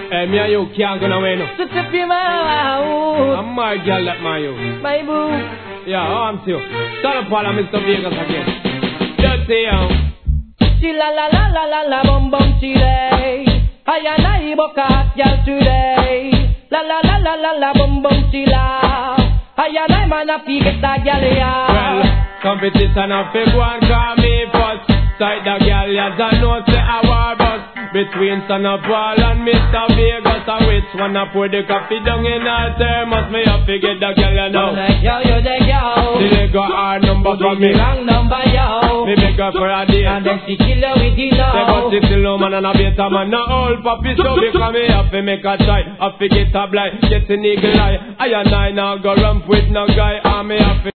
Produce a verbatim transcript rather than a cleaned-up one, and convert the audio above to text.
Hey, me and you can't go nowhere no. So tip you my house. I'm my girl that my you. My boo. Yeah, oh, I'm still. Shut up, Paul, Mister Vegas again. Just say, um. She la la la la la la bum bum chile. I and I book a girl today. La la la la la la bum bum chila. I and I man a fi get a girl ya. Well, competition of big one call me first. Side the girl ya don't know say a war bus. Between Son of Paul and Mister Vegas, and which one I put the coffee down in her thermos? Me have to get the girl you know. Yo, yo, the girl. The leg got hard number for me. Wrong number, yo. Me beg her for a date. And then she kill her with the love. Say but she still no man and a better man. No old puppy so because me have to make a try. Have to get a blind, get an eagle eye. I and I now go ramp with no guy, and me have to